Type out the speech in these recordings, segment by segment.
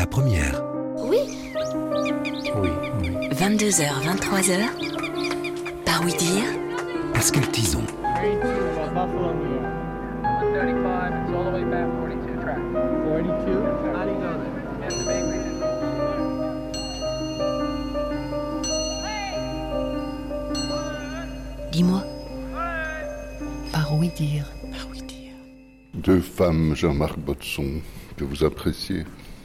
première. Oui. Oui. 22h, 23h. Par oui dire. Pascal Tison. 32 Buffalo, New York. 135, it's all the way back 42 track. 42? How do you know that? Yeah, the bakery. Dis-moi. Par oui dire. Par oui dire. Deux femmes, Jean-Marc Botson, que vous appréciez,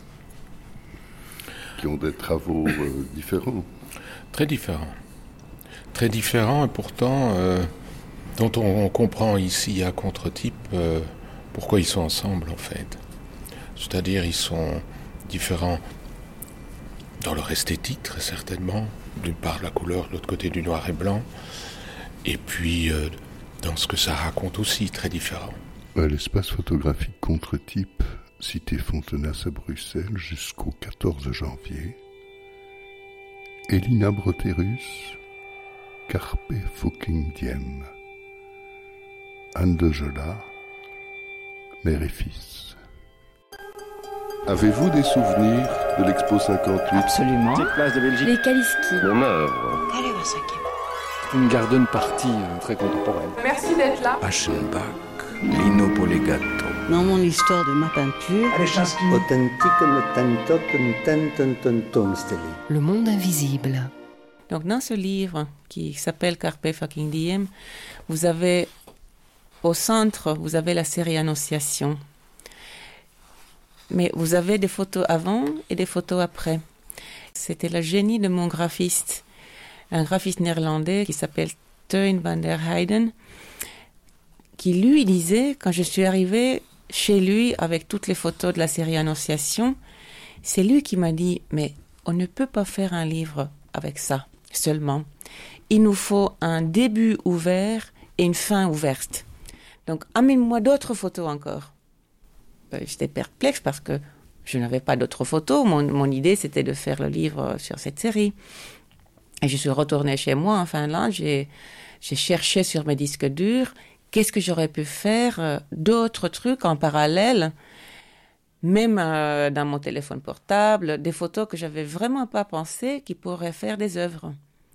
qui ont des travaux différents. Très différents. Très différents et pourtant dont on comprend ici à contre-type pourquoi ils sont ensemble en fait. C'est-à-dire ils sont différents dans leur esthétique très certainement, d'une part la couleur, de l'autre côté du noir et blanc, et puis dans ce que ça raconte aussi très différent. À l'espace photographique contre-type, cité Fontenasse à Bruxelles jusqu'au 14 janvier, Elina Broterus, Carpe fucking diem, Anne de Jola, mère et fils. Avez-vous des souvenirs de l'Expo 58 ? Absolument. Petite place de Belgique. Les Kaliski. Mon œuvre. Une garden party très contemporaine. Merci d'être là. Aschenbach, Lino Polegato. Dans mon histoire de ma peinture, Le monde invisible. Donc dans ce livre qui s'appelle Carpe fucking diem, vous avez au centre, vous avez la série Annonciation. Mais vous avez des photos avant et des photos après. C'était le génie de mon graphiste, un graphiste néerlandais qui s'appelle Teun van der Heijden, qui lui disait, quand je suis arrivée chez lui avec toutes les photos de la série Annonciation, c'est lui qui m'a dit « Mais on ne peut pas faire un livre avec ça seulement. Il nous faut un début ouvert et une fin ouverte. Donc amène-moi d'autres photos encore. » J'étais perplexe parce que je n'avais pas d'autres photos. Mon idée, c'était de faire le livre sur cette série. Et je suis retournée chez moi en Finlande. J'ai cherché sur mes disques durs qu'est-ce que j'aurais pu faire d'autres trucs en parallèle, même dans mon téléphone portable, des photos que j'avais vraiment pas pensé qui pourraient faire des œuvres.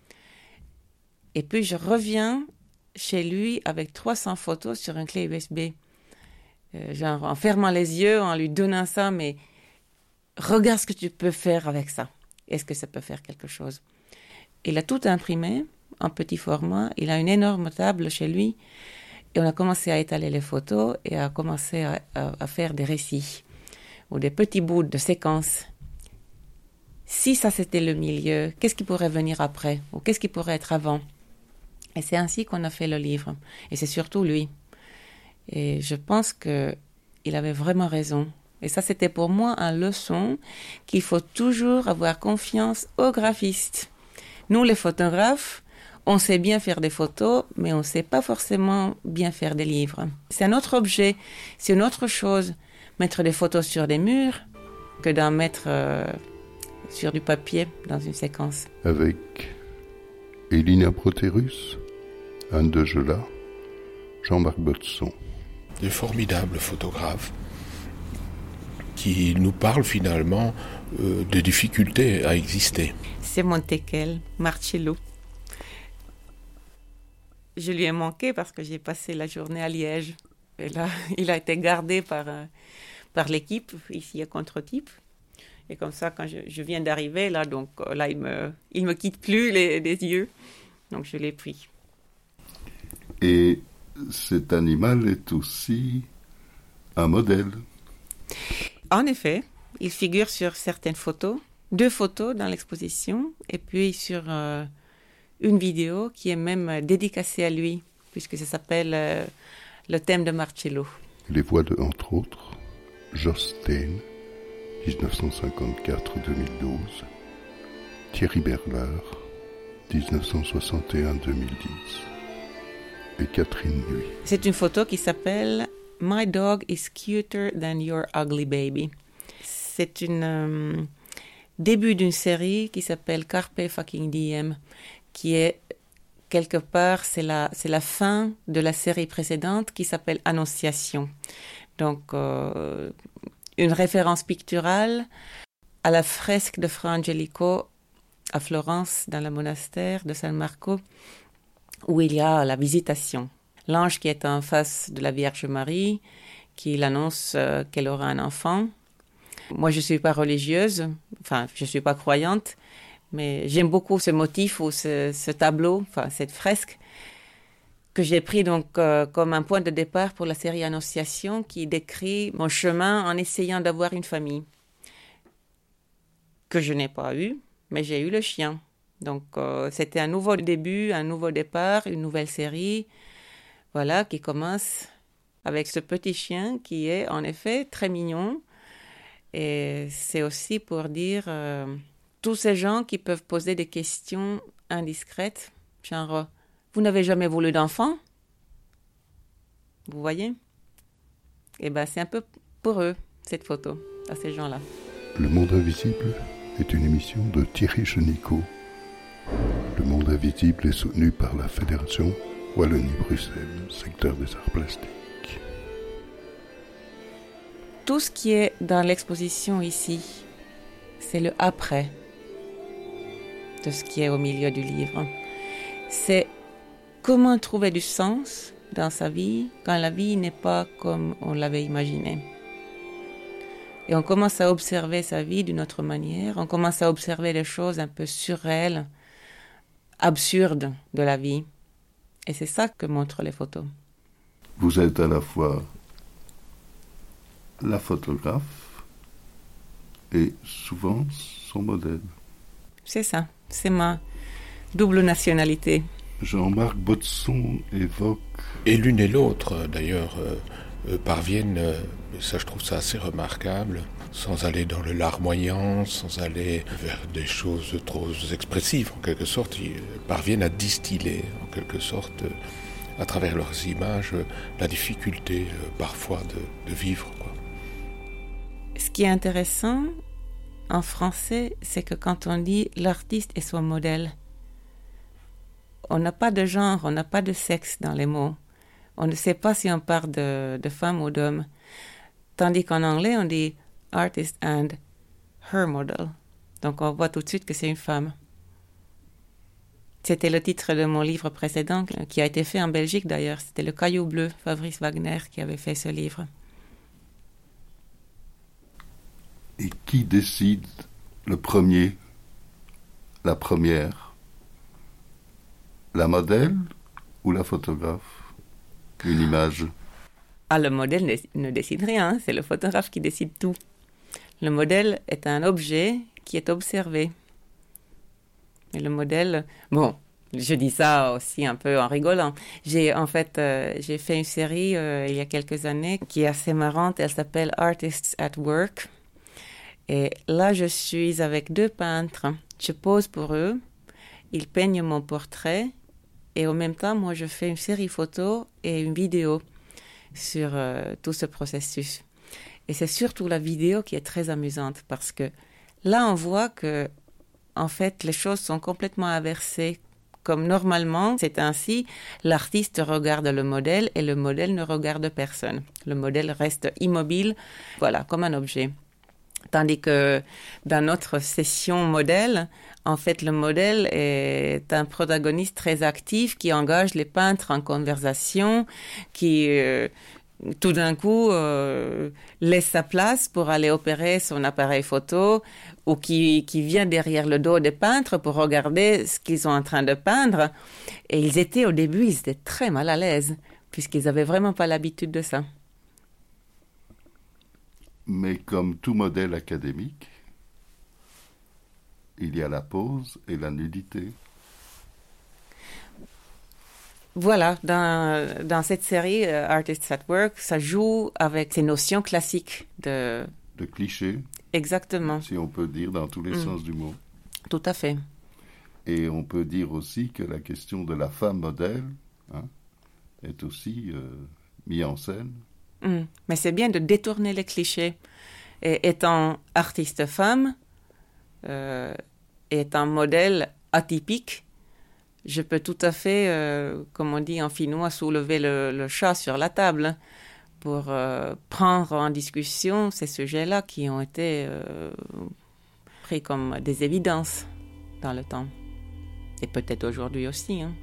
Et puis je reviens chez lui avec 300 photos sur une clé USB. Genre en fermant les yeux, en lui donnant ça, mais regarde ce que tu peux faire avec ça. Est-ce que ça peut faire quelque chose? Il a tout imprimé en petit format. Il a une énorme table chez lui. Et on a commencé à étaler les photos et à commencer à faire des récits ou des petits bouts de séquences. Si ça c'était le milieu, qu'est-ce qui pourrait venir après? Ou qu'est-ce qui pourrait être avant? Et c'est ainsi qu'on a fait le livre. Et c'est surtout lui. Et je pense qu'il avait vraiment raison. Et ça, c'était pour moi une leçon qu'il faut toujours avoir confiance aux graphistes. Nous, les photographes, on sait bien faire des photos, mais on ne sait pas forcément bien faire des livres. C'est un autre objet, c'est une autre chose. Mettre des photos sur des murs que d'en mettre sur du papier dans une séquence. Avec Elina Broterus, Anne de Jola, Jean-Marc Botson. Des formidables photographes qui nous parlent finalement des difficultés à exister. C'est mon teckel, Marcello. Je lui ai manqué parce que j'ai passé la journée à Liège. Et là, il a été gardé par l'équipe, ici à Contre-Type. Et comme ça, quand je viens d'arriver, là, donc là, il me quitte plus les yeux. Donc je l'ai pris. Et cet animal est aussi un modèle. En effet, il figure sur certaines photos, 2 photos dans l'exposition, et puis sur une vidéo qui est même dédicacée à lui, puisque ça s'appelle le thème de Marcello. Les voix de, entre autres, Joss Steen, 1954-2012, Thierry Berler, 1961-2010, et Catherine Nuit. C'est une photo qui s'appelle « My dog is cuter than your ugly baby ». C'est une début d'une série qui s'appelle « Carpe fucking diem », qui est quelque part, c'est la fin de la série précédente qui s'appelle « Annonciation ». Donc, une référence picturale à la fresque de Fra Angelico à Florence, dans le monastère de San Marco, où il y a la visitation. L'ange qui est en face de la Vierge Marie, qui l'annonce qu'elle aura un enfant. Moi, je ne suis pas religieuse, enfin, je ne suis pas croyante, mais j'aime beaucoup ce motif ou ce tableau, enfin, cette fresque, que j'ai pris donc comme un point de départ pour la série Annonciation, qui décrit mon chemin en essayant d'avoir une famille, que je n'ai pas eu, mais j'ai eu le chien. Donc, c'était un nouveau début, un nouveau départ, une nouvelle série, voilà, qui commence avec ce petit chien qui est en effet très mignon. Et c'est aussi pour dire tous ces gens qui peuvent poser des questions indiscrètes, genre vous n'avez jamais voulu d'enfant? Vous voyez? Et bien c'est un peu pour eux cette photo, à ces gens-là. Le Monde Invisible est une émission de Thierry Chenicaud. Le Monde Invisible est soutenu par la Fédération Wallonie-Bruxelles, secteur des arts plastiques. Tout ce qui est dans l'exposition ici, c'est le après de ce qui est au milieu du livre. C'est comment trouver du sens dans sa vie quand la vie n'est pas comme on l'avait imaginé. Et on commence à observer sa vie d'une autre manière, on commence à observer les choses un peu surréelles, absurdes de la vie. Et c'est ça que montrent les photos. Vous êtes à la fois la photographe et souvent son modèle. C'est ça, c'est ma double nationalité. Jean-Marc Botson évoque... Et l'une et l'autre, d'ailleurs, parviennent, ça je trouve ça assez remarquable, sans aller dans le larmoyant, sans aller vers des choses trop expressives, en quelque sorte. Ils parviennent à distiller, en quelque sorte, à travers leurs images, la difficulté parfois de vivre, quoi. Ce qui est intéressant en français, c'est que quand on dit l'artiste est son modèle, on n'a pas de genre, on n'a pas de sexe dans les mots. On ne sait pas si on parle de femme ou d'homme. Tandis qu'en anglais, on dit artist and her model. Donc on voit tout de suite que c'est une femme. C'était le titre de mon livre précédent, qui a été fait en Belgique d'ailleurs. C'était Le Caillou Bleu, Fabrice Wagner, qui avait fait ce livre. Et qui décide le premier, la première, la modèle ou la photographe? Une image. Ah, le modèle ne décide rien, c'est le photographe qui décide tout. Le modèle est un objet qui est observé. Et le modèle... Bon, je dis ça aussi un peu en rigolant. J'ai fait une série il y a quelques années qui est assez marrante. Elle s'appelle Artists at Work. Et là, je suis avec 2 peintres. Je pose pour eux. Ils peignent mon portrait. Et en même temps, moi, je fais une série photo et une vidéo sur tout ce processus. Et c'est surtout la vidéo qui est très amusante parce que là, on voit que, en fait, les choses sont complètement inversées. Comme normalement, c'est ainsi, l'artiste regarde le modèle et le modèle ne regarde personne. Le modèle reste immobile, voilà, comme un objet. Tandis que dans notre session modèle, en fait, le modèle est un protagoniste très actif qui engage les peintres en conversation, qui tout d'un coup laisse sa place pour aller opérer son appareil photo ou qui vient derrière le dos des peintres pour regarder ce qu'ils sont en train de peindre. Et au début, ils étaient très mal à l'aise puisqu'ils n'avaient vraiment pas l'habitude de ça. Mais comme tout modèle académique, il y a la pose et la nudité. Voilà, dans cette série Artists at Work, ça joue avec ces notions classiques de clichés. Exactement. Si on peut dire dans tous les sens du mot. Tout à fait. Et on peut dire aussi que la question de la femme modèle est aussi mise en scène. Mais c'est bien de détourner les clichés. Et étant artiste femme, étant modèle atypique, je peux tout à fait, comme on dit en finnois, soulever le chat sur la table pour prendre en discussion ces sujets-là qui ont été pris comme des évidences dans le temps. Et peut-être aujourd'hui aussi. Hein.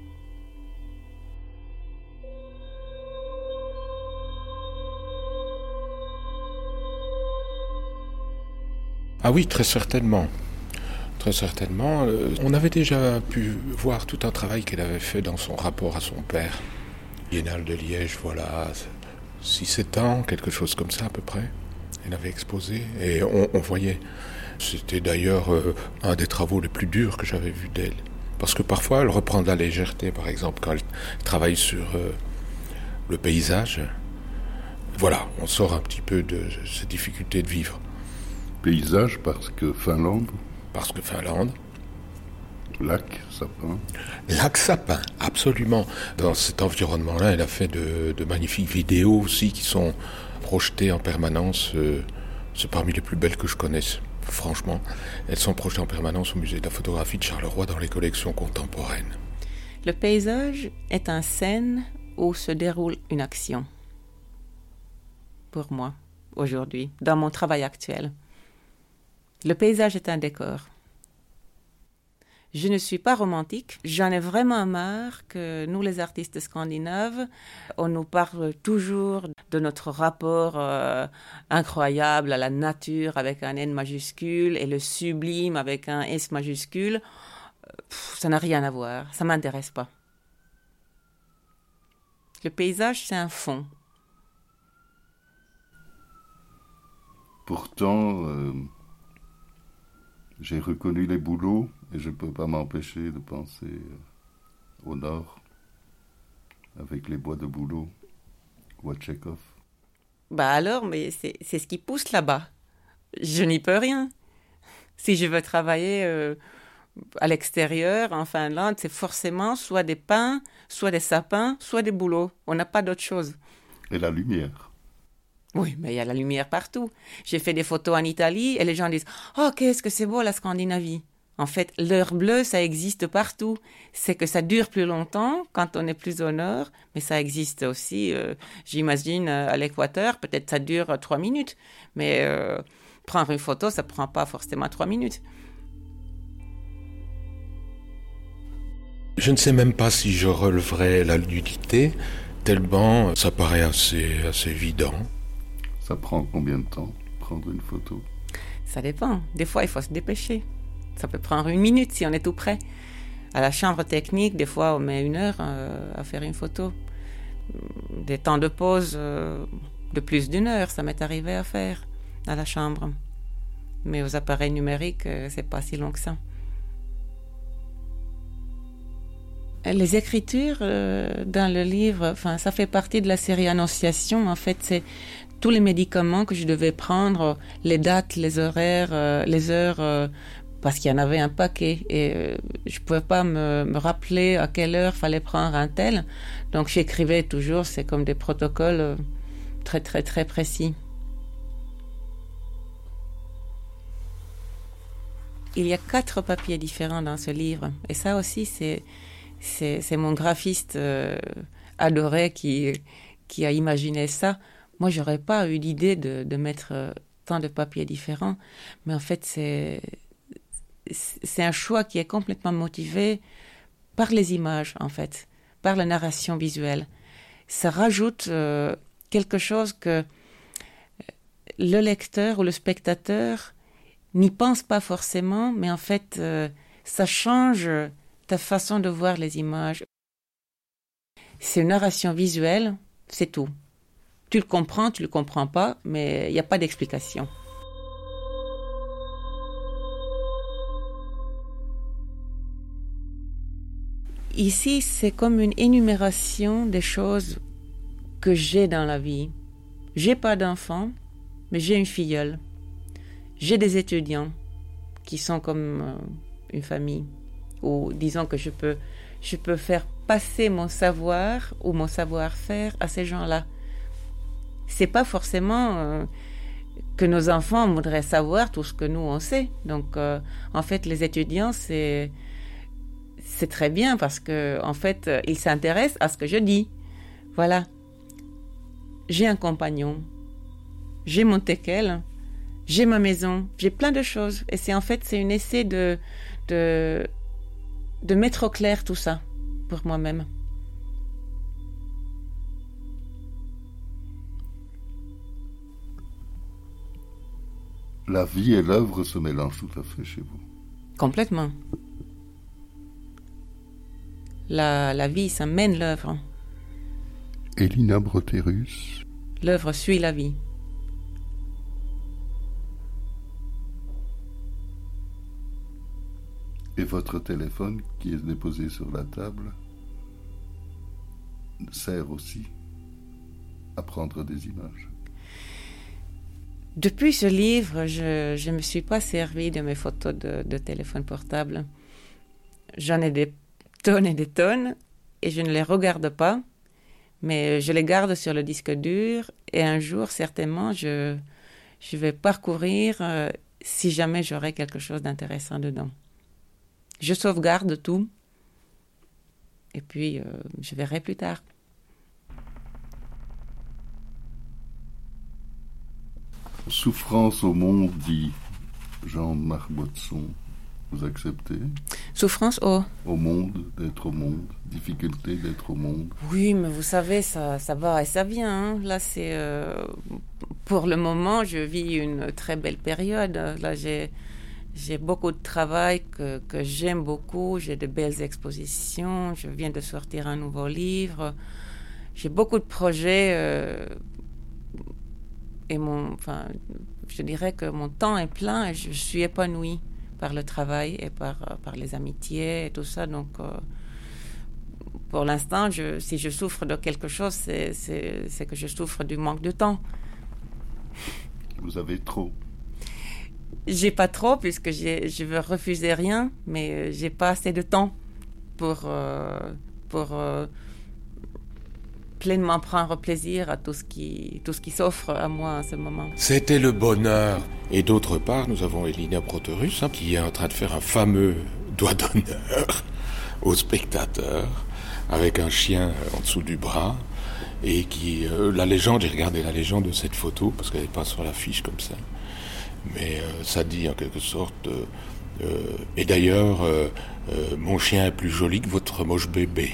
Ah oui, très certainement. Très certainement. On avait déjà pu voir tout un travail qu'elle avait fait dans son rapport à son père. Biennale de Liège, voilà, 6-7 ans, quelque chose comme ça à peu près. Elle avait exposé et on voyait. C'était d'ailleurs un des travaux les plus durs que j'avais vus d'elle. Parce que parfois elle reprend de la légèreté, par exemple, quand elle travaille sur le paysage. Voilà, on sort un petit peu de ces difficultés de vivre. Paysage parce que Finlande. Parce que Finlande. Lac, sapin. Lac, sapin, absolument. Dans cet environnement-là, elle a fait de magnifiques vidéos aussi qui sont projetées en permanence. C'est parmi les plus belles que je connaisse, franchement. Elles sont projetées en permanence au musée de la photographie de Charleroi dans les collections contemporaines. Le paysage est une scène où se déroule une action. Pour moi, aujourd'hui, dans mon travail actuel. Le paysage est un décor. Je ne suis pas romantique. J'en ai vraiment marre que nous, les artistes scandinaves, on nous parle toujours de notre rapport incroyable à la nature avec un N majuscule et le sublime avec un S majuscule. Ça n'a rien à voir. Ça ne m'intéresse pas. Le paysage, c'est un fond. Pourtant, j'ai reconnu les bouleaux et je ne peux pas m'empêcher de penser au nord, avec les bois de bouleaux, ou à Tchekhov. Bah alors, mais c'est ce qui pousse là-bas. Je n'y peux rien. Si je veux travailler à l'extérieur, en Finlande, c'est forcément soit des pins, soit des sapins, soit des bouleaux. On n'a pas d'autre chose. Et la lumière. Oui, mais il y a la lumière partout. J'ai fait des photos en Italie et les gens disent « Oh, qu'est-ce que c'est beau la Scandinavie !» En fait, l'heure bleue, ça existe partout. C'est que ça dure plus longtemps quand on est plus au nord, mais ça existe aussi, j'imagine, à l'équateur. Peut-être ça dure 3 minutes, mais prendre une photo, ça ne prend pas forcément 3 minutes. Je ne sais même pas si je releverais la nudité, tellement ça paraît assez évident. Ça prend combien de temps, prendre une photo? Ça dépend. Des fois, il faut se dépêcher. Ça peut prendre 1 minute si on est tout près. À la chambre technique, des fois, on met 1 heure à faire une photo. Des temps de pause de plus d'1 heure, ça m'est arrivé à faire à la chambre. Mais aux appareils numériques, c'est pas si long que ça. Les écritures dans le livre, enfin, ça fait partie de la série Annonciation. En fait, c'est tous les médicaments que je devais prendre, les dates, les horaires, les heures, parce qu'il y en avait un paquet. Et je pouvais pas me rappeler à quelle heure fallait prendre un tel. Donc j'écrivais toujours, c'est comme des protocoles très, très, très précis. Il y a 4 papiers différents dans ce livre. Et ça aussi, c'est mon graphiste adoré qui a imaginé ça. Moi, j'aurais pas eu l'idée de mettre tant de papiers différents, mais en fait, c'est un choix qui est complètement motivé par les images, en fait, par la narration visuelle. Ça rajoute quelque chose que le lecteur ou le spectateur n'y pense pas forcément, mais en fait, ça change ta façon de voir les images. C'est une narration visuelle, c'est tout. Tu le comprends pas, mais il n'y a pas d'explication. Ici, c'est comme une énumération des choses que j'ai dans la vie. J'ai pas d'enfant, mais j'ai une filleule. J'ai des étudiants qui sont comme une famille. Ou disons que je peux faire passer mon savoir ou mon savoir-faire à ces gens-là. C'est pas forcément que nos enfants voudraient savoir tout ce que nous on sait. Donc en fait les étudiants c'est très bien parce que en fait ils s'intéressent à ce que je dis. Voilà. J'ai un compagnon. J'ai mon teckel. j'ai ma maison, j'ai plein de choses. Et c'est une essai de mettre au clair tout ça pour moi-même. La vie et l'œuvre se mélangent tout à fait chez vous. Complètement. La vie, ça mène l'œuvre. Elina Broterus. L'œuvre suit la vie. Et votre téléphone qui est déposé sur la table sert aussi à prendre des images. Depuis ce livre, je ne me suis pas servi de mes photos de téléphone portable. J'en ai des tonnes et des tonnes et je ne les regarde pas, mais je les garde sur le disque dur et un jour, certainement, je vais parcourir si jamais j'aurai quelque chose d'intéressant dedans. Je sauvegarde tout et puis je verrai plus tard. Souffrance au monde, dit Jean-Marc Botson. Vous acceptez? Souffrance au monde, d'être au monde, difficulté d'être au monde. Oui, mais vous savez, ça va et ça vient. Hein. Là, c'est pour le moment, je vis une très belle période. Là, j'ai beaucoup de travail que j'aime beaucoup. J'ai de belles expositions. Je viens de sortir un nouveau livre. J'ai beaucoup de projets. Et je dirais que mon temps est plein et je suis épanouie par le travail et par les amitiés et tout ça. Donc, pour l'instant, si je souffre de quelque chose, c'est que je souffre du manque de temps. Vous avez trop? J'ai pas trop, puisque je veux refuser rien, mais j'ai pas assez de temps pour pleinement prendre plaisir à tout ce qui s'offre à moi en ce moment. C'était le bonheur. Et d'autre part, nous avons Elina Broterus qui est en train de faire un fameux doigt d'honneur aux spectateurs avec un chien en dessous du bras et qui la légende, j'ai regardé la légende de cette photo parce qu'elle n'est pas sur l'affiche comme ça, mais ça dit en quelque sorte et d'ailleurs mon chien est plus joli que votre moche bébé.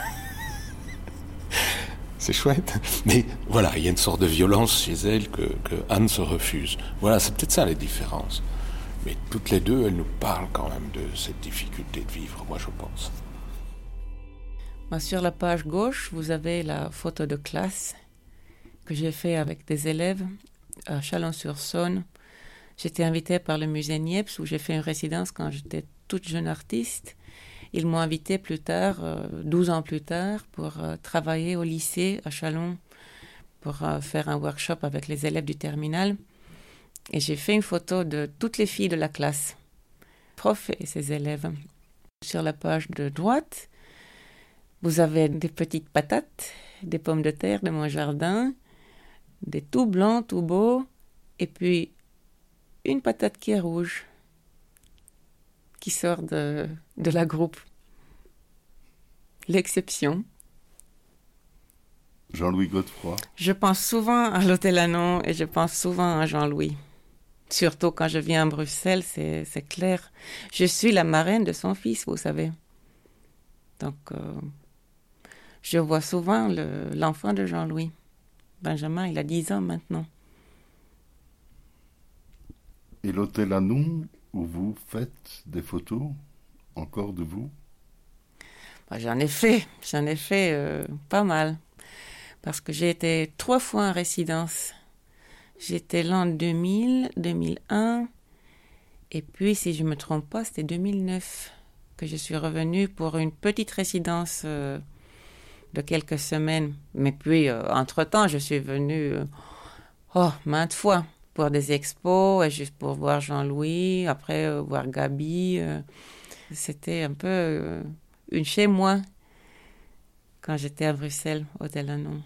C'est chouette. Mais voilà, il y a une sorte de violence chez elle que Anne se refuse. Voilà, c'est peut-être ça les différences. Mais toutes les deux, elles nous parlent quand même de cette difficulté de vivre, moi je pense. Sur la page gauche, vous avez la photo de classe que j'ai fait avec des élèves à Chalon-sur-Saône. J'étais invitée par le musée Niepce où j'ai fait une résidence quand j'étais toute jeune artiste. Ils m'ont invité plus tard, 12 ans plus tard, pour travailler au lycée à Chalon, pour faire un workshop avec les élèves du terminal. Et j'ai fait une photo de toutes les filles de la classe, prof et ses élèves. Sur la page de droite, vous avez des petites patates, des pommes de terre de mon jardin, des tout blancs, tout beaux, et puis une patate qui est rouge, qui sort de la groupe. L'exception. Jean-Louis Godefroy. Je pense souvent à l'Hôtel Anon et je pense souvent à Jean-Louis. Surtout quand je viens à Bruxelles, c'est clair. Je suis la marraine de son fils, vous savez. Donc, je vois souvent l'enfant de Jean-Louis. Benjamin, il a 10 ans maintenant. Et l'Hôtel Anon, où vous faites des photos, encore de vous? J'en ai fait pas mal. Parce que j'ai été 3 fois en résidence. J'étais l'an 2000, 2001, et puis, si je ne me trompe pas, c'était 2009 que je suis revenue pour une petite résidence de quelques semaines. Mais puis, entre-temps, je suis venue maintes fois pour des expos, et juste pour voir Jean-Louis, après voir Gabi. C'était un peu une chez moi quand j'étais à Bruxelles, Hôtel Anon.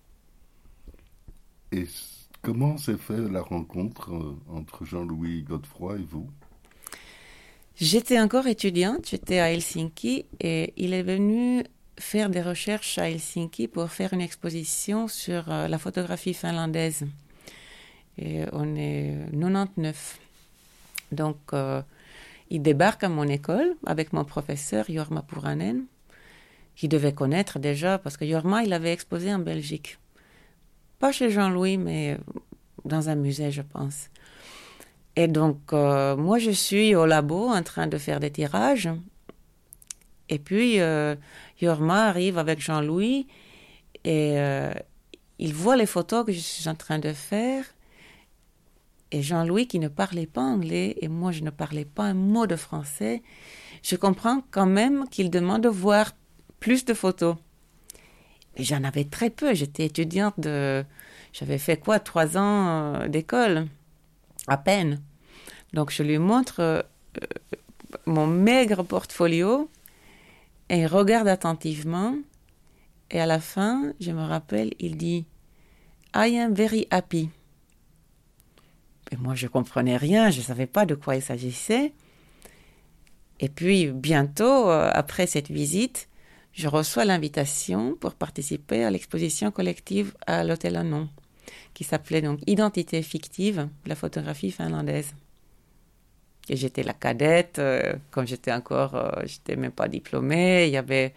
Et comment s'est fait la rencontre entre Jean-Louis Godefroy et vous? J'étais encore étudiante, j'étais à Helsinki et il est venu faire des recherches à Helsinki pour faire une exposition sur la photographie finlandaise. Et on est 99. Donc, il débarque à mon école avec mon professeur Jorma Puranen, qui devait connaître déjà, parce que Jorma, il avait exposé en Belgique. Pas chez Jean-Louis, mais dans un musée, je pense. Et donc, moi, je suis au labo en train de faire des tirages. Et puis, Jorma arrive avec Jean-Louis et il voit les photos que je suis en train de faire. Et Jean-Louis, qui ne parlait pas anglais, et moi, je ne parlais pas un mot de français, je comprends quand même qu'il demande de voir plus de photos. Et j'en avais très peu. J'étais étudiante j'avais fait 3 ans d'école, à peine. Donc, je lui montre mon maigre portfolio, et il regarde attentivement. Et à la fin, je me rappelle, il dit « I am very happy ». Et moi, je ne comprenais rien, je ne savais pas de quoi il s'agissait. Et puis, bientôt, après cette visite, je reçois l'invitation pour participer à l'exposition collective à l'Hôtel Anon, qui s'appelait donc « Identité fictive, la photographie finlandaise ». Et j'étais la cadette, comme j'étais même pas diplômée, il y avait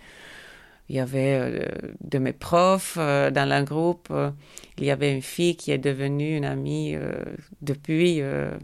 de mes profs dans le groupe. Il y avait une fille qui est devenue une amie depuis.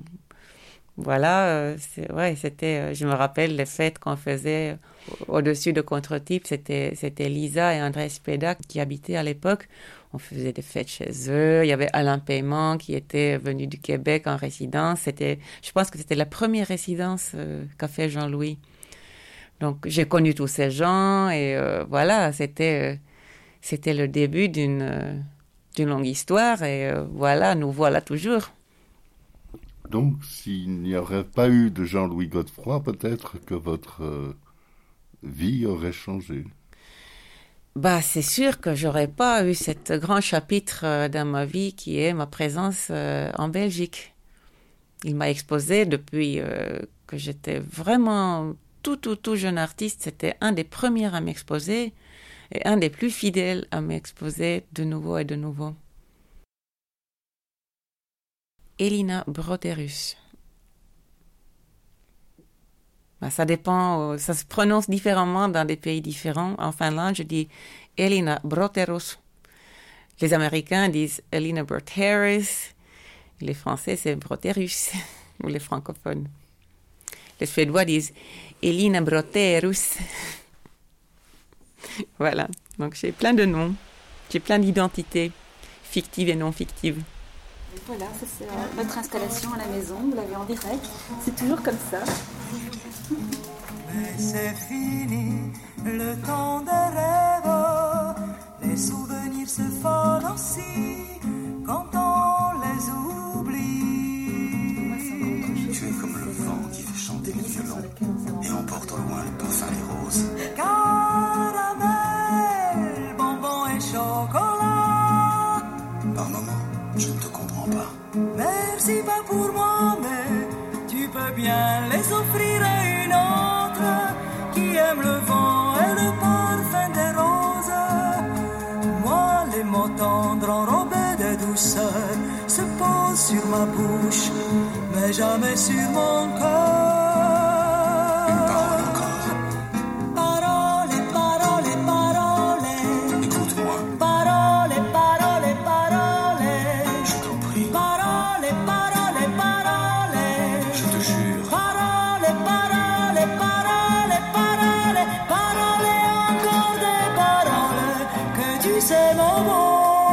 C'était. Je me rappelle les fêtes qu'on faisait au-dessus de Contre-Type. C'était Lisa et André Speda qui habitaient à l'époque. On faisait des fêtes chez eux. Il y avait Alain Paiement qui était venu du Québec en résidence. Je pense que c'était la première résidence qu'a fait Jean-Louis. Donc, j'ai connu tous ces gens et c'était le début d'une longue histoire et nous voilà toujours. Donc, s'il n'y aurait pas eu de Jean-Louis Godefroy, peut-être que votre vie aurait changé. C'est sûr que j'aurais pas eu cet grand chapitre dans ma vie qui est ma présence en Belgique. Il m'a exposé depuis que j'étais vraiment tout jeune artiste. C'était un des premiers à m'exposer et un des plus fidèles à m'exposer de nouveau et de nouveau. Elina Broterus. Ça dépend, ça se prononce différemment dans des pays différents. En Finlande, je dis Elina Broterus. Les Américains disent Elina Broterus. Les Français, c'est Broterus, ou les francophones. Les Suédois disent Elina Broterus. Voilà, donc j'ai plein de noms, j'ai plein d'identités, fictives et non fictives. Voilà, ça c'est notre installation à la maison, vous l'avez en direct, c'est toujours comme ça. Mais c'est fini, le temps des rêves, les souvenirs se fanent aussi quand on les oublie. Tu es comme le vent qui fait chanter les violons et emporte au loin le parfum des roses. Caramel, bonbons et chocolat. Par moments, je ne te comprends pas. Merci pas pour moi, mais tu peux bien les offrir à une autre qui aime le vent et le parfum des roses. Moi, les mots tendres enrobés de douceur se posent sur ma bouche, mais jamais sur mon cœur. Une parole encore. Parole, parole, parole. Écoute-moi. Parole, parole, parole. Je t'en prie. Parole, parole, parole. Je te jure. Parole, parole, parole, parole. Parole et encore des paroles que tu sais mon mot.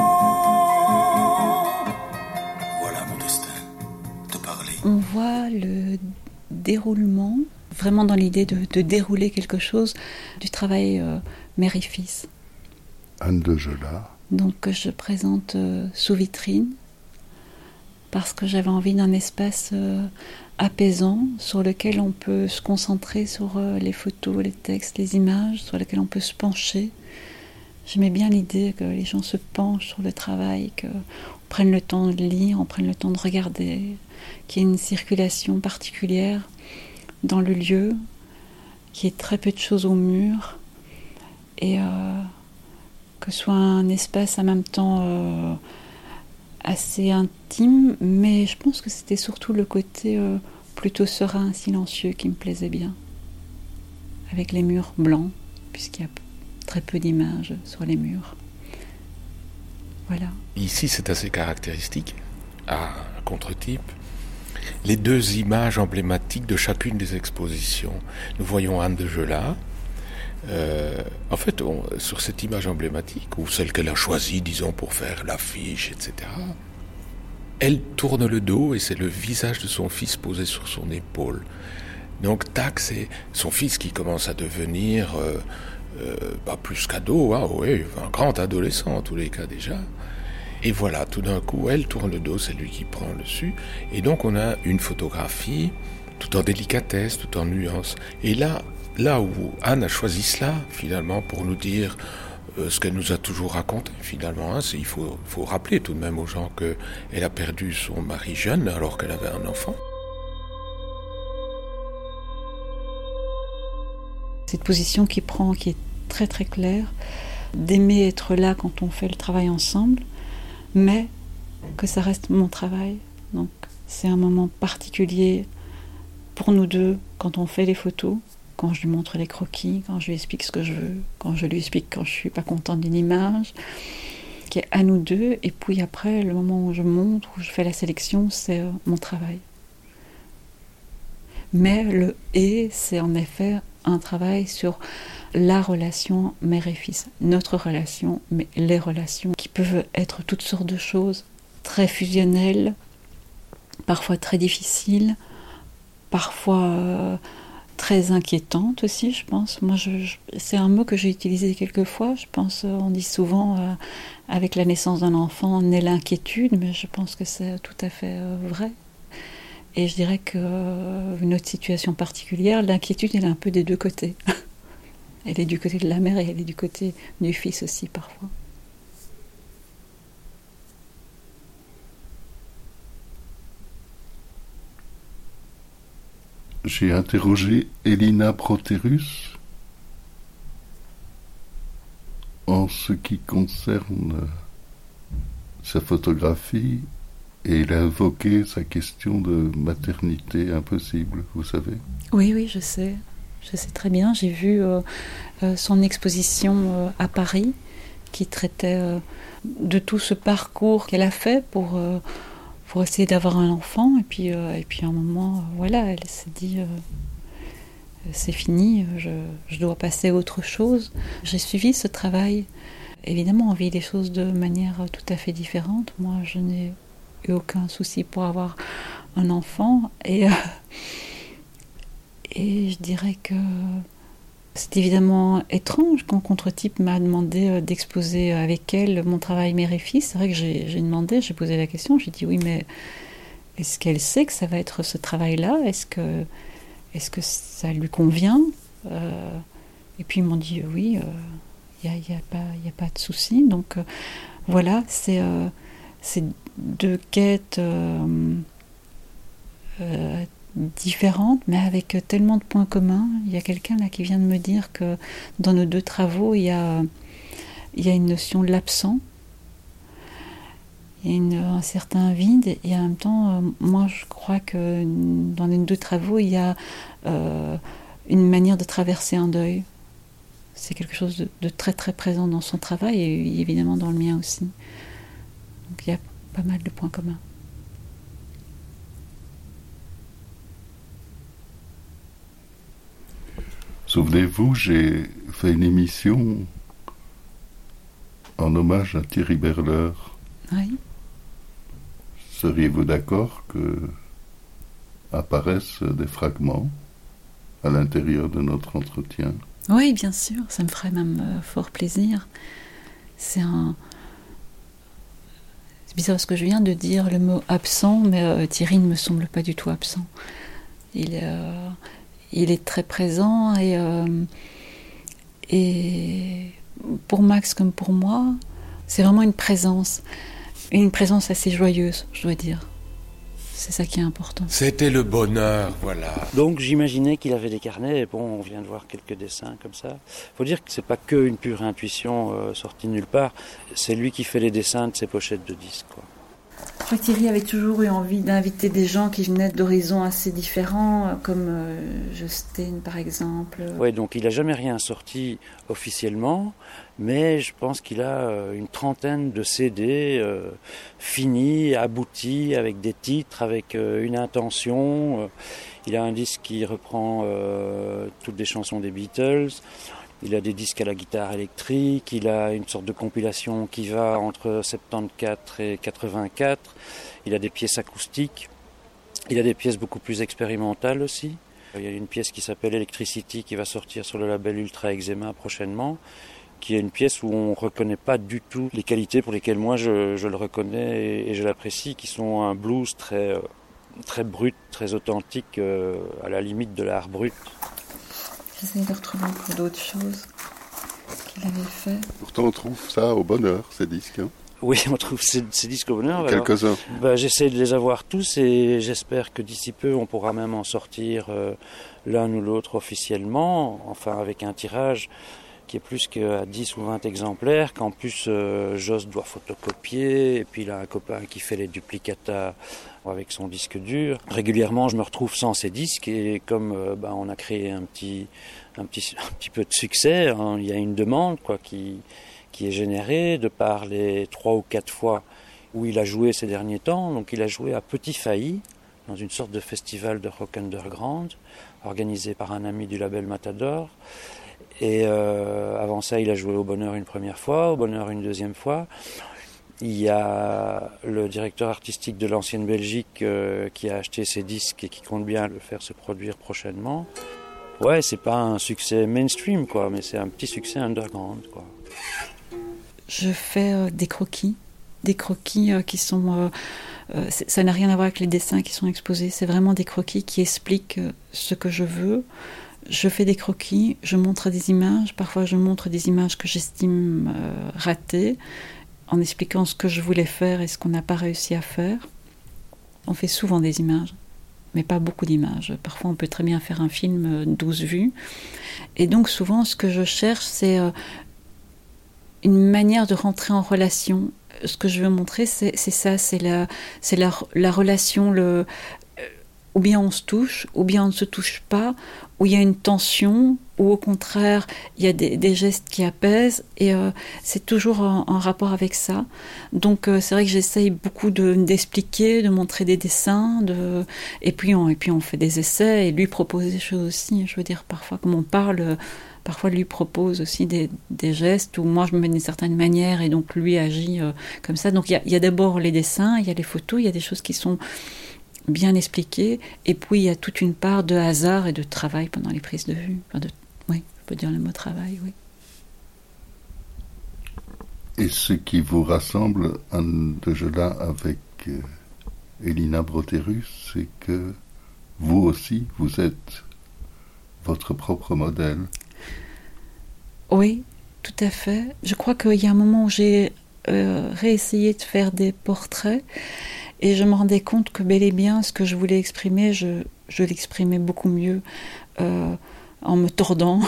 Voilà mon destin. Te parler. On voit le déroulement, vraiment dans l'idée de dérouler quelque chose, du travail mère et fils. Anne de Jola. Donc que je présente sous vitrine, parce que j'avais envie d'un espace apaisant, sur lequel on peut se concentrer sur les photos, les textes, les images, sur lesquelles on peut se pencher. J'aimais bien l'idée que les gens se penchent sur le travail, qu'on prenne le temps de lire, on prenne le temps de regarder, qu'il y ait une circulation particulière dans le lieu, qu'il y ait très peu de choses au mur, et que ce soit un espace en même temps assez intime, mais je pense que c'était surtout le côté plutôt serein, silencieux qui me plaisait bien. Avec les murs blancs, puisqu'il y a très peu d'images sur les murs. Voilà. Ici, c'est assez caractéristique, à contre-type, les deux images emblématiques de chacune des expositions. Nous voyons Anne de Gelat. En fait, sur cette image emblématique, ou celle qu'elle a choisie, disons, pour faire l'affiche, etc., elle tourne le dos et c'est le visage de son fils posé sur son épaule. Donc, tac, c'est son fils qui commence à devenir, plus qu'ado, hein, oui, un grand adolescent en tous les cas déjà. Et voilà, tout d'un coup, elle tourne le dos, c'est lui qui prend le dessus. Et donc, on a une photographie, tout en délicatesse, tout en nuance. Et là où Anne a choisi cela, finalement, pour nous dire ce qu'elle nous a toujours raconté, finalement, hein, il faut rappeler tout de même aux gens qu'elle a perdu son mari jeune alors qu'elle avait un enfant. Cette position qui est très très claire, d'aimer être là quand on fait le travail ensemble, mais que ça reste mon travail. Donc c'est un moment particulier pour nous deux quand on fait les photos, quand je lui montre les croquis, quand je lui explique ce que je veux, quand je lui explique quand je suis pas contente d'une image, qui est à nous deux. Et puis après, le moment où je montre, où je fais la sélection, c'est mon travail. Mais le « et », c'est en effet un travail sur la relation mère et fils, notre relation, mais les relations qui peuvent être toutes sortes de choses, très fusionnelles, parfois très difficiles, parfois très inquiétantes aussi, je pense. Moi, c'est un mot que j'ai utilisé quelques fois, je pense, on dit souvent avec la naissance d'un enfant naît l'inquiétude, mais je pense que c'est tout à fait vrai. Et je dirais qu'une autre situation particulière, l'inquiétude, elle est un peu des deux côtés. Elle est du côté de la mère et elle est du côté du fils aussi, parfois. J'ai interrogé Elina Proterus en ce qui concerne sa photographie. Et il a évoqué sa question de maternité impossible, vous savez ? Oui, je sais très bien. J'ai vu son exposition à Paris, qui traitait de tout ce parcours qu'elle a fait pour essayer d'avoir un enfant. Et puis à un moment, voilà, elle s'est dit, c'est fini, je dois passer à autre chose. J'ai suivi ce travail. Évidemment, on vit les choses de manière tout à fait différente. Moi, je n'ai eu aucun souci pour avoir un enfant et je dirais que c'est évidemment étrange quand Contre-type m'a demandé d'exposer avec elle mon travail mère et fils. C'est vrai que j'ai posé la question, j'ai dit oui, mais est-ce qu'elle sait que ça va être ce travail-là ? Est-ce que ça lui convient ? Et puis ils m'ont dit oui, il y a pas de souci. Donc voilà, c'est deux quêtes différentes, mais avec tellement de points communs. Il y a quelqu'un là qui vient de me dire que dans nos deux travaux, il y a une notion de l'absent, il y a un certain vide, et en même temps, moi je crois que dans nos deux travaux, il y a une manière de traverser un deuil. C'est quelque chose de très très présent dans son travail, et évidemment dans le mien aussi. Donc il y a pas mal de points communs. Souvenez-vous, j'ai fait une émission en hommage à Thierry Berler. Oui. Seriez-vous d'accord que apparaissent des fragments à l'intérieur de notre entretien ? Oui, bien sûr, ça me ferait même fort plaisir. C'est bizarre ce que je viens de dire, le mot absent, mais Thierry ne me semble pas du tout absent. Il est très présent et pour Max comme pour moi, c'est vraiment une présence assez joyeuse, je dois dire. C'est ça qui est important. C'était le bonheur, voilà. Donc j'imaginais qu'il avait des carnets, et bon, on vient de voir quelques dessins comme ça. Faut dire que c'est pas que une pure intuition sortie de nulle part, c'est lui qui fait les dessins de ses pochettes de disques, quoi. Je crois que Thierry avait toujours eu envie d'inviter des gens qui venaient d'horizons assez différents, comme Jostein par exemple. Oui, donc il n'a jamais rien sorti officiellement, mais je pense qu'il a une trentaine de CD finis, aboutis, avec des titres, avec une intention. Il a un disque qui reprend toutes les chansons des Beatles. Il a des disques à la guitare électrique, il a une sorte de compilation qui va entre 74 et 84, il a des pièces acoustiques, il a des pièces beaucoup plus expérimentales aussi. Il y a une pièce qui s'appelle Electricity qui va sortir sur le label Ultra Eczema prochainement, qui est une pièce où on ne reconnaît pas du tout les qualités pour lesquelles moi je le reconnais et je l'apprécie, qui sont un blues très brut, très authentique, à la limite de l'art brut. J'essaie de retrouver encore d'autres choses qu'il avait fait. Pourtant, on trouve ça au bonheur, ces disques. Hein. Oui, on trouve ces disques au bonheur. Quelques-uns. J'essaie de les avoir tous et j'espère que d'ici peu, on pourra même en sortir l'un ou l'autre officiellement, enfin avec un tirage qui est plus qu'à 10 ou 20 exemplaires, qu'en plus Joss doit photocopier, et puis il a un copain qui fait les duplicata avec son disque dur. Régulièrement, je me retrouve sans ces disques, et comme on a créé un petit peu de succès, hein, il y a une demande qui est générée de par les 3 ou 4 fois où il a joué ces derniers temps. Donc il a joué à Petit Failly, dans une sorte de festival de rock underground, organisé par un ami du label Matador. Et avant ça, il a joué au Bonheur une première fois, au Bonheur une deuxième fois. Il y a le directeur artistique de l'Ancienne Belgique qui a acheté ses disques et qui compte bien le faire se produire prochainement. Ouais, c'est pas un succès mainstream, quoi, mais c'est un petit succès underground, quoi. Je fais des croquis qui sont... ça n'a rien à voir avec les dessins qui sont exposés, c'est vraiment des croquis qui expliquent ce que je veux. Je fais des croquis, je montre des images, parfois je montre des images que j'estime ratées, en expliquant ce que je voulais faire et ce qu'on n'a pas réussi à faire. On fait souvent des images, mais pas beaucoup d'images. Parfois on peut très bien faire un film 12 vues. Et donc souvent ce que je cherche, c'est une manière de rentrer en relation. Ce que je veux montrer, c'est ça, c'est la relation, ou bien on se touche, ou bien on ne se touche pas, où il y a une tension, ou au contraire, il y a des gestes qui apaisent, et c'est toujours en rapport avec ça. Donc c'est vrai que j'essaye beaucoup d'expliquer, de montrer des dessins, et puis on fait des essais, et lui propose des choses aussi. Je veux dire, parfois, comme on parle, parfois lui propose aussi des gestes, où moi je me mets d'une certaine manière, et donc lui agit comme ça. Donc il y a d'abord les dessins, il y a les photos, il y a des choses qui sont bien expliqué, et puis il y a toute une part de hasard et de travail pendant les prises de vue. Oui, je peux dire le mot travail, oui. Et ce qui vous rassemble, Anne de Gelin, avec Elina Broterus, c'est que vous aussi, vous êtes votre propre modèle. Oui, tout à fait. Je crois qu'il y a un moment où j'ai réessayé de faire des portraits, et je me rendais compte que bel et bien ce que je voulais exprimer, je l'exprimais beaucoup mieux en me tordant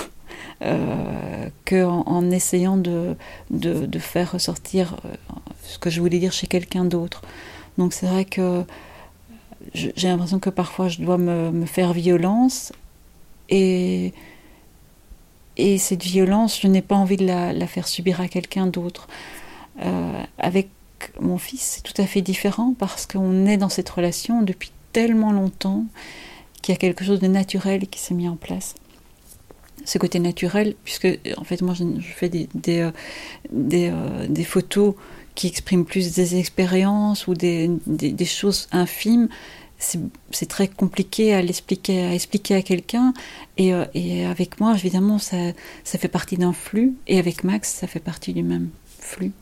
qu'en essayant de faire ressortir ce que je voulais dire chez quelqu'un d'autre. Donc c'est vrai que j'ai l'impression que parfois je dois me faire violence, et cette violence, je n'ai pas envie de la faire subir à quelqu'un d'autre. Avec mon fils, c'est tout à fait différent, parce qu'on est dans cette relation depuis tellement longtemps qu'il y a quelque chose de naturel qui s'est mis en place. Ce côté naturel, puisque en fait moi je fais des photos qui expriment plus des expériences ou des choses infimes. C'est très compliqué à expliquer à quelqu'un, et avec moi évidemment ça fait partie d'un flux, et avec Max ça fait partie du même flux.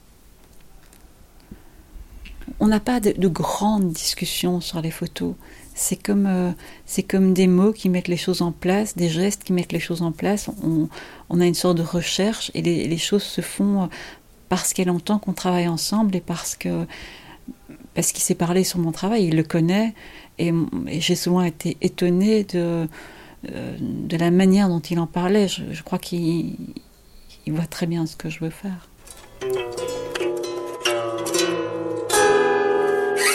On n'a pas de grandes discussions sur les photos. C'est comme des mots qui mettent les choses en place, des gestes qui mettent les choses en place. On a une sorte de recherche, et les choses se font parce qu'elle entend qu'on travaille ensemble, et parce qu'il s'est parlé sur mon travail, il le connaît, et j'ai souvent été étonnée de la manière dont il en parlait. Je crois qu'il voit très bien ce que je veux faire.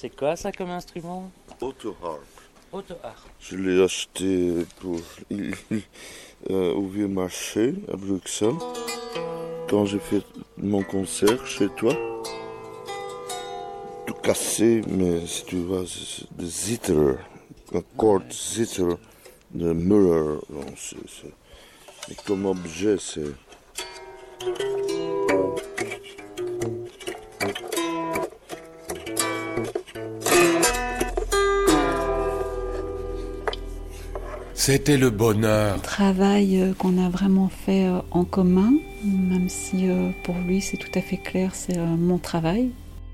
C'est quoi ça comme instrument? Autoharp. Autoharp. Je l'ai acheté au Vieux Marché à Bruxelles quand j'ai fait mon concert chez toi. Tout cassé, mais si tu vois, c'est de zither, un chord zither de Müller. Mais comme objet, c'est... C'était le bonheur. Un travail qu'on a vraiment fait en commun, même si pour lui c'est tout à fait clair, c'est mon travail.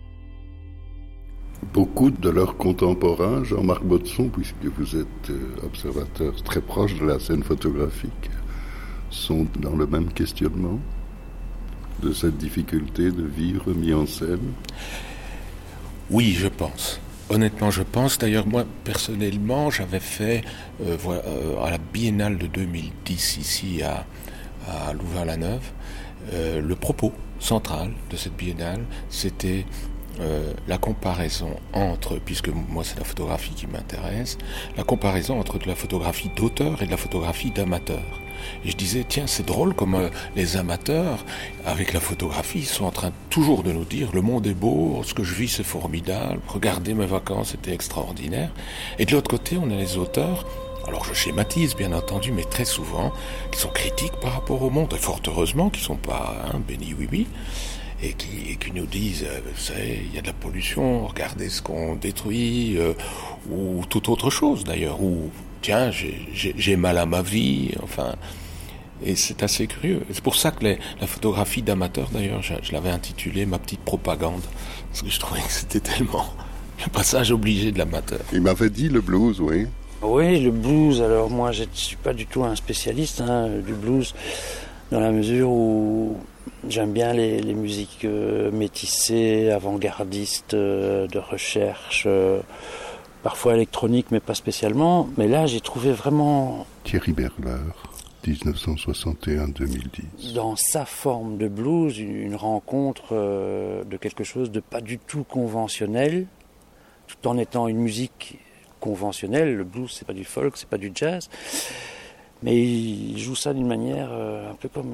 Beaucoup de leurs contemporains, Jean-Marc Baudson, puisque vous êtes observateur très proche de la scène photographique, sont dans le même questionnement de cette difficulté de vivre mis en scène. Oui, je pense. Honnêtement, je pense. D'ailleurs, moi, personnellement, j'avais fait à la Biennale de 2010, ici à Louvain-la-Neuve, le propos central de cette Biennale, c'était la comparaison entre, puisque moi c'est la photographie qui m'intéresse, la comparaison entre de la photographie d'auteur et de la photographie d'amateur. Et je disais, tiens, c'est drôle comme les amateurs, avec la photographie, ils sont en train toujours de nous dire, le monde est beau, ce que je vis c'est formidable, regardez mes vacances, c'était extraordinaire. Et de l'autre côté, on a les auteurs, alors je schématise bien entendu, mais très souvent, qui sont critiques par rapport au monde, et fort heureusement, qui ne sont pas béni oui-oui, et qui nous disent, vous savez, il y a de la pollution, regardez ce qu'on détruit, ou toute autre chose d'ailleurs, ou tiens, j'ai mal à ma vie, enfin, et c'est assez curieux. C'est pour ça que la photographie d'amateur, d'ailleurs, je l'avais intitulée ma petite propagande, parce que je trouvais que c'était tellement le passage obligé de l'amateur. Il m'avait dit le blues, oui. Oui, le blues, alors moi je ne suis pas du tout un spécialiste du blues, dans la mesure où j'aime bien les musiques métissées, avant-gardistes, de recherche, parfois électroniques, mais pas spécialement. Mais là, j'ai trouvé vraiment... Thierry Berler, 1961-2010. Dans sa forme de blues, une rencontre de quelque chose de pas du tout conventionnel, tout en étant une musique conventionnelle. Le blues, c'est pas du folk, c'est pas du jazz. Mais il joue ça d'une manière un peu comme...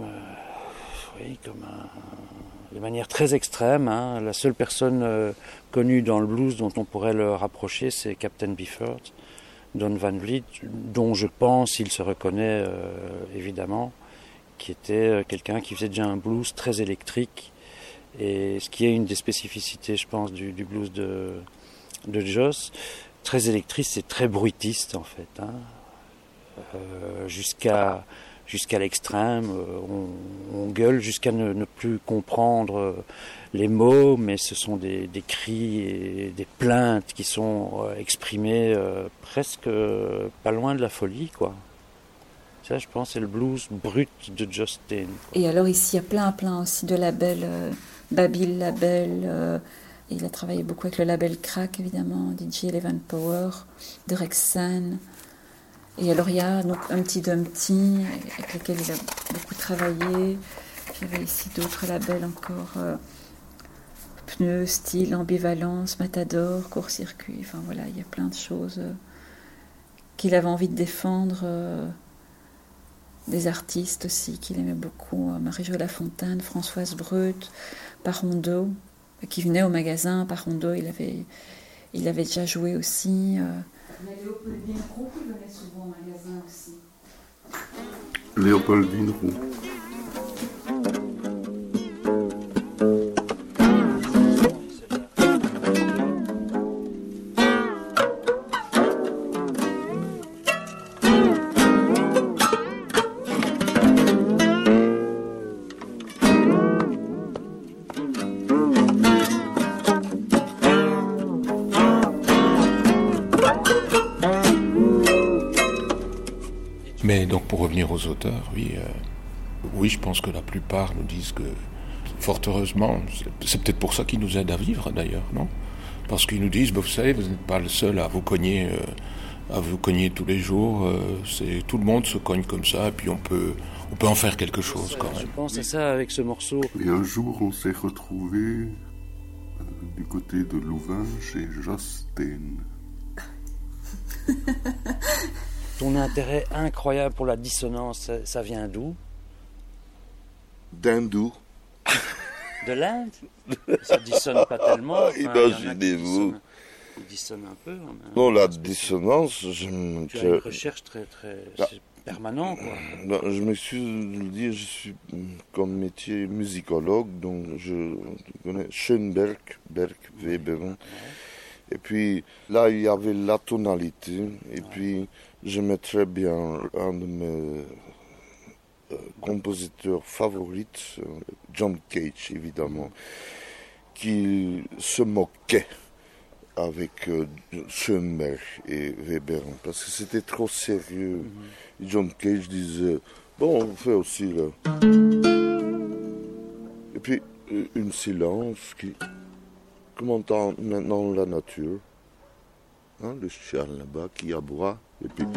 de manière très extrême. La seule personne connue dans le blues dont on pourrait le rapprocher, c'est Captain Beefheart, Don Van Vliet, dont je pense il se reconnaît évidemment, qui était quelqu'un qui faisait déjà un blues très électrique, et ce qui est une des spécificités, je pense, du blues de Joss. Très électrique, c'est très bruitiste en fait, jusqu'à l'extrême, on gueule jusqu'à ne plus comprendre les mots, mais ce sont des cris et des plaintes qui sont exprimées presque pas loin de la folie, quoi. Ça, je pense, c'est le blues brut de Justin. Et alors ici, il y a plein aussi de labels, Babil Label, il a travaillé beaucoup avec le label Crack, évidemment, DJ Eleven Power, de Rexan. Et alors il y a donc un petit Dumpty avec lequel il a beaucoup travaillé. J'avais ici d'autres labels encore, Pneus, Style, Ambivalence, Matador, Court-Circuit. Enfin voilà, il y a plein de choses qu'il avait envie de défendre. Des artistes aussi qu'il aimait beaucoup, Marie-Jo Lafontaine, Françoise Breut, Parondo, qui venait au magasin. Parondo, il avait déjà joué aussi. Mais Léopoldine Roux, il venait souvent au magasin aussi. Léopoldine Roux. Mais donc pour revenir aux auteurs, oui, je pense que la plupart nous disent que, fort heureusement, c'est peut-être pour ça qu'ils nous aident à vivre d'ailleurs, non ? Parce qu'ils nous disent, vous savez, vous n'êtes pas le seul à vous cogner tous les jours, tout le monde se cogne comme ça, et puis on peut en faire quelque chose quand même. Je pense à ça avec ce morceau. Et un jour, on s'est retrouvés du côté de Louvain, chez Josten. Ton intérêt incroyable pour la dissonance, ça vient d'où? D'Hindou. De l'Inde? Ça dissonne pas tellement. Enfin, imaginez-vous. Il dissonne un peu. Non, la dissonance, tu as une recherche très permanente, quoi. Ben, je me suis dit, je suis comme métier musicologue, donc je connais Schoenberg, Berg, Weber. Ouais. Et puis là, il y avait la tonalité, et puis j'aimais très bien un de mes compositeurs favorites, John Cage, évidemment, qui se moquait avec Schoenberg et Weber, parce que c'était trop sérieux. Et John Cage disait, bon, on fait aussi là. Et puis, une silence comme on entend maintenant la nature. Hein, le chien là-bas qui aboie, et puis...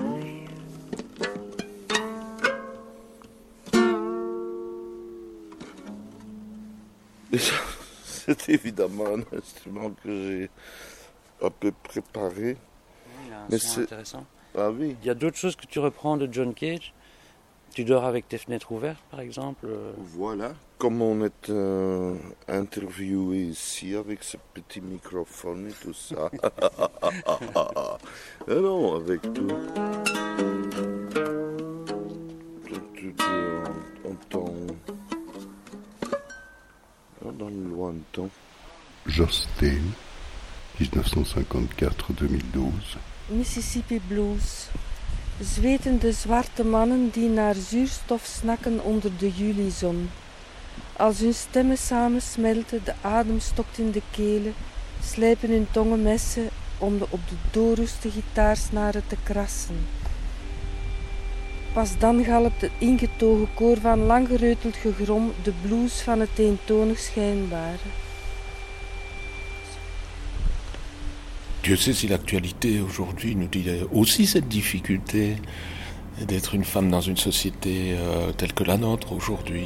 Et ça, c'est évidemment un instrument que j'ai un peu préparé. Oui, mais c'est intéressant. Ah oui. Il y a d'autres choses que tu reprends de John Cage? Tu dors avec tes fenêtres ouvertes, par exemple? Voilà. Comme on est interviewé ici avec ce petit microphone et tout ça. Non, avec tout. Tu entends dans le lointain. Josten, 1954-2012. Mississippi Blues. Zwetende zwarte mannen die naar zuurstof snakken onder de julizon. Als hun stemmen samensmelten, de adem stokt in de kelen, slijpen hun tongen messen om op de doorroeste gitaarsnaren te krassen. Pas dan galpt het ingetogen koor van langgereuteld gegrom de blues van het eentonig schijnbare. Dieu sait si l'actualité aujourd'hui nous dit aussi cette difficulté d'être une femme dans une société telle que la nôtre aujourd'hui.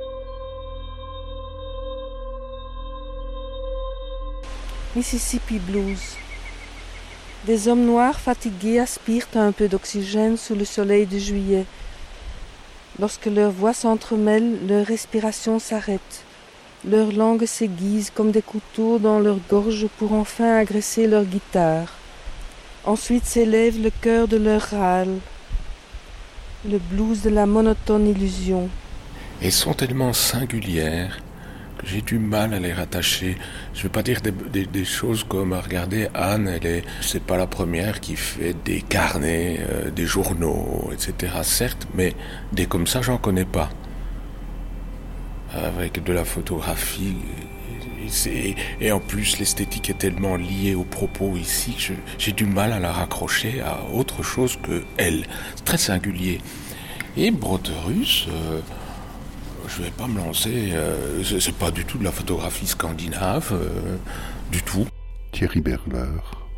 Mississippi Blues. Des hommes noirs fatigués aspirent un peu d'oxygène sous le soleil de juillet. Lorsque leurs voix s'entremêlent, leur respiration s'arrête. Leurs langues s'aiguisent comme des couteaux dans leur gorge pour enfin agresser leur guitare. Ensuite s'élève le cœur de leur râle, le blues de la monotone illusion. Elles sont tellement singulières que j'ai du mal à les rattacher. Je ne veux pas dire des choses comme, regardez, Anne, c'est pas la première qui fait des carnets, des journaux, etc. Certes, mais des comme ça, j'en connais pas. Avec de la photographie, et en plus l'esthétique est tellement liée aux propos ici que j'ai du mal à la raccrocher à autre chose que elle. C'est très singulier. Et Broterus, je vais pas me lancer, c'est pas du tout de la photographie scandinave, du tout. Thierry Berler,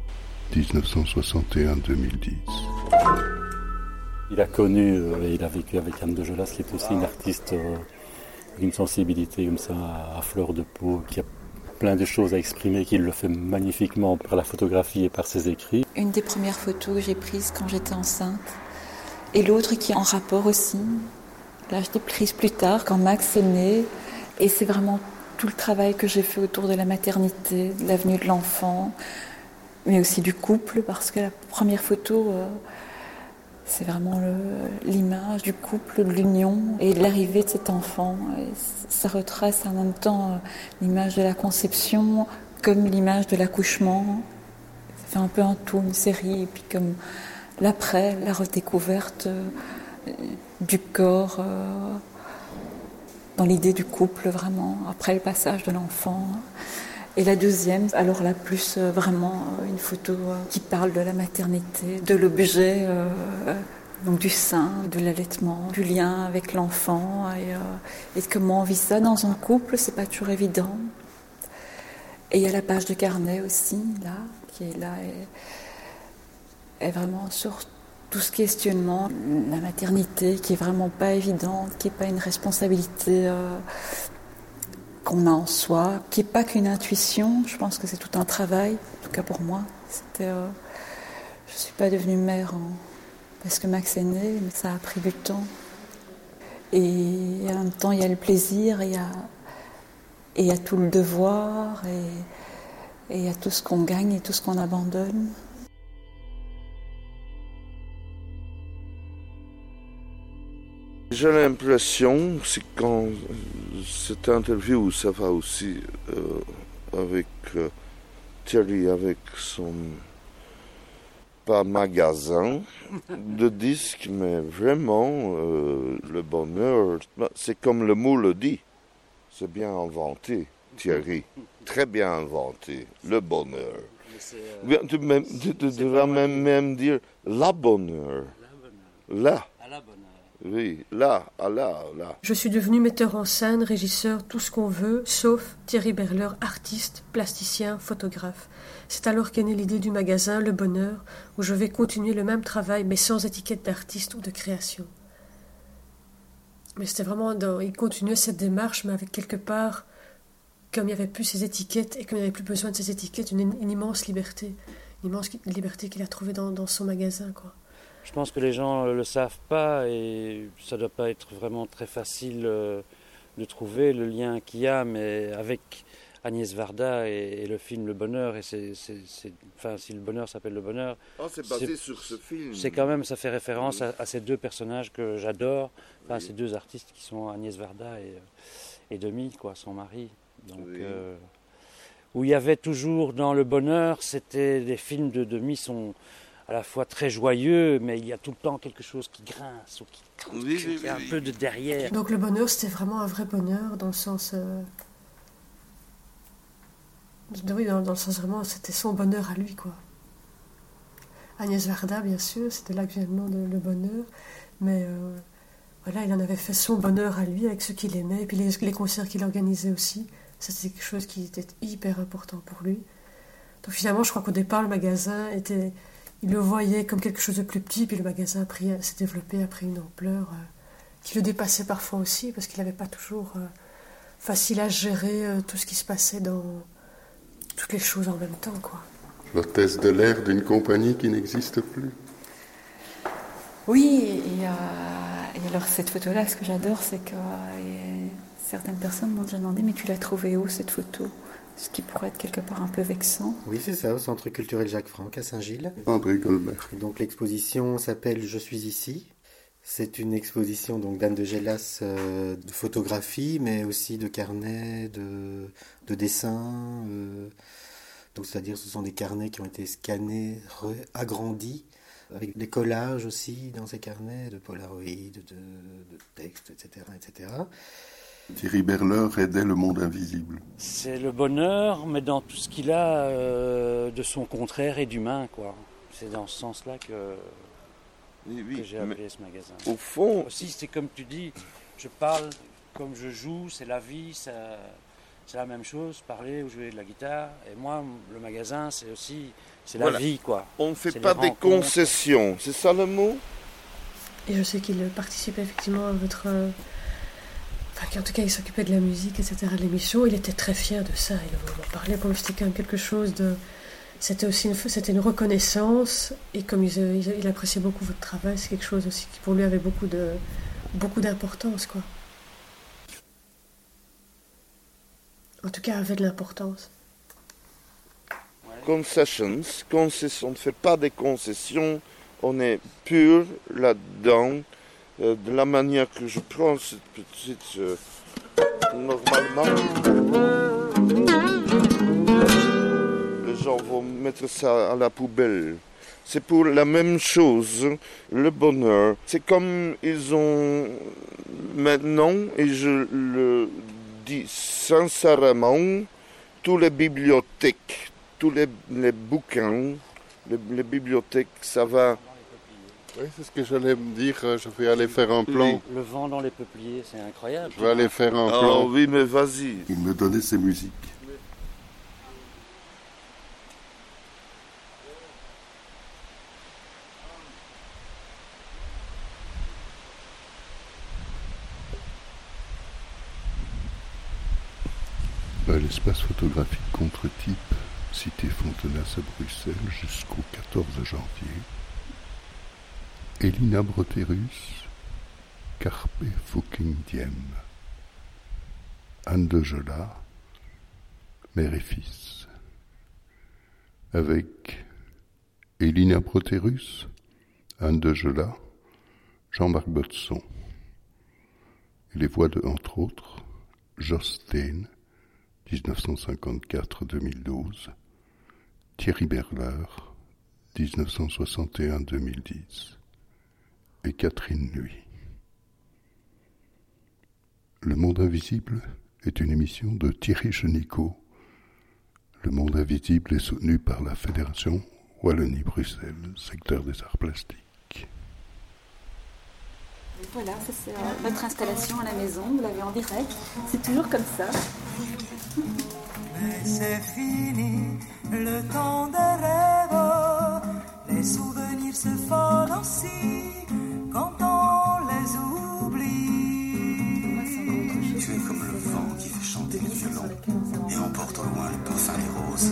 1961-2010. Il a connu et il a vécu avec Anne de Jolas, qui est aussi une artiste une sensibilité comme ça à fleur de peau, qui a plein de choses à exprimer, qui le fait magnifiquement par la photographie et par ses écrits. Une des premières photos que j'ai prises quand j'étais enceinte, et l'autre qui est en rapport aussi. Là, je l'ai prise plus tard, quand Max est né, et c'est vraiment tout le travail que j'ai fait autour de la maternité, de la venue de l'enfant, mais aussi du couple, parce que la première photo... c'est vraiment l'image du couple, de l'union et de l'arrivée de cet enfant. Et ça retrace en même temps l'image de la conception comme l'image de l'accouchement. Ça fait un peu un tout, une série. Et puis comme l'après, la redécouverte du corps dans l'idée du couple vraiment, après le passage de l'enfant. Et la deuxième, alors la plus vraiment une photo qui parle de la maternité, de l'objet, donc du sein, de l'allaitement, du lien avec l'enfant et de comment on vit ça dans un couple, c'est pas toujours évident. Et il y a la page de carnet aussi, là, qui est là et vraiment sur tout ce questionnement, la maternité qui est vraiment pas évidente, qui est pas une responsabilité qu'on a en soi, qui n'est pas qu'une intuition. Je pense que c'est tout un travail, en tout cas pour moi. Je ne suis pas devenue mère parce que Max est né, mais ça a pris du temps. Et en même temps, il y a le plaisir, et il y a tout le devoir, et il y a tout ce qu'on gagne et tout ce qu'on abandonne. J'ai l'impression, c'est quand cette interview, ça va aussi avec Thierry, avec son, pas magasin de disques, mais vraiment le bonheur, c'est comme le mot le dit, c'est bien inventé, Thierry, très bien inventé, le bonheur. Tu devrais même dire la bonheur, là. Oui, là. Je suis devenu metteur en scène, régisseur, tout ce qu'on veut, sauf Thierry Berler, artiste, plasticien, photographe. C'est alors qu'est née l'idée du magasin Le Bonheur, où je vais continuer le même travail, mais sans étiquette d'artiste ou de création. Mais c'était vraiment, il continuait cette démarche, mais avec quelque part, comme il n'y avait plus ces étiquettes, et comme il n'y avait plus besoin de ces étiquettes, une immense liberté. Une immense liberté qu'il a trouvée dans son magasin, quoi. Je pense que les gens ne le savent pas et ça ne doit pas être vraiment très facile de trouver le lien qu'il y a, mais avec Agnès Varda et le film Le Bonheur, et enfin, si Le Bonheur s'appelle Le Bonheur, c'est basé sur ce film. C'est quand même, ça fait référence à ces deux personnages que j'adore, enfin, ces deux artistes qui sont Agnès Varda et Demi, quoi, son mari. Donc, où il y avait toujours dans Le Bonheur, c'était des films de Demi sont à la fois très joyeux, mais il y a tout le temps quelque chose qui grince ou qui est un peu de derrière. Donc le bonheur, c'était vraiment un vrai bonheur, dans le sens... Oui, dans le sens vraiment, c'était son bonheur à lui, quoi. Agnès Varda, bien sûr, c'était là que vient le nom de Le Bonheur, mais voilà, il en avait fait son bonheur à lui, avec ceux qu'il aimait, et puis les concerts qu'il organisait aussi. C'était quelque chose qui était hyper important pour lui. Donc finalement, je crois qu'au départ, le magasin était... Il le voyait comme quelque chose de plus petit, puis le magasin s'est développé, a pris une ampleur qui le dépassait parfois aussi, parce qu'il n'avait pas toujours facile à gérer tout ce qui se passait dans toutes les choses en même temps, quoi. L'hôtesse de l'air d'une compagnie qui n'existe plus. Oui, et alors cette photo-là, ce que j'adore, c'est que certaines personnes m'ont déjà demandé « Mais tu l'as trouvée où, cette photo ?» Ce qui pourrait être quelque part un peu vexant. Oui, c'est ça, au Centre culturel Jacques Franck à Saint-Gilles. André Colbert. Et donc l'exposition s'appelle « Je suis ici ». C'est une exposition donc d'Anne de Gélas de photographie, mais aussi de carnets, de dessins. Donc c'est-à-dire ce sont des carnets qui ont été scannés, agrandis, avec des collages aussi dans ces carnets, de polaroïdes, de textes, etc., etc. Thierry Berler aidait le monde invisible. C'est le bonheur, mais dans tout ce qu'il a de son contraire et d'humain, quoi. C'est dans ce sens-là que j'ai appelé ce magasin. Au fond... Aussi, c'est comme tu dis, je parle comme je joue, c'est la vie, c'est la même chose, parler ou jouer de la guitare. Et moi, le magasin, c'est aussi... C'est la vie, quoi. On ne fait pas des concessions, c'est ça le mot? Et je sais qu'il participe effectivement à votre... Enfin, en tout cas, il s'occupait de la musique, etc., de l'émission. Il était très fier de ça. Il en parlait pour lui, c'était quand même quelque chose de... C'était aussi une reconnaissance. Et comme il appréciait beaucoup votre travail, c'est quelque chose aussi qui pour lui avait beaucoup d'importance, quoi. En tout cas, avait de l'importance. Concessions, on ne fait pas des concessions, on est pur là-dedans. De la manière que je prends cette petite... normalement, les gens vont mettre ça à la poubelle. C'est pour la même chose, le bonheur. C'est comme ils ont maintenant, et je le dis sincèrement, toutes les bibliothèques, tous les bouquins, les bibliothèques, ça va... Oui, c'est ce que j'allais me dire, je vais aller faire un plan. Le vent dans les peupliers, c'est incroyable. Je vais aller faire un plan. Oh oui, mais vas-y. Il me donnait ses musiques. à l'espace photographique Contre-Type, cité Fontenas à Bruxelles, jusqu'au 14 janvier. Elina Broterus, Carpe fucking diem. Anne de Jola, mère et fils. Avec Elina Broterus, Anne de Jola, Jean-Marc Botson. Et les voix de, entre autres, Joss Steen, 1954-2012, Thierry Berler, 1961-2010, et Catherine Nuit. Le Monde Invisible est une émission de Thierry Genicot. Le Monde Invisible est soutenu par la Fédération Wallonie-Bruxelles, secteur des arts plastiques. Voilà, ça c'est notre installation à la maison, vous l'avez en direct, c'est toujours comme ça. Mais c'est fini, le temps des rêves, les souvenirs se fanent aussi quand on les oublie. Tu es comme le vent qui fait chanter les violons et emporte au loin le parfum des roses.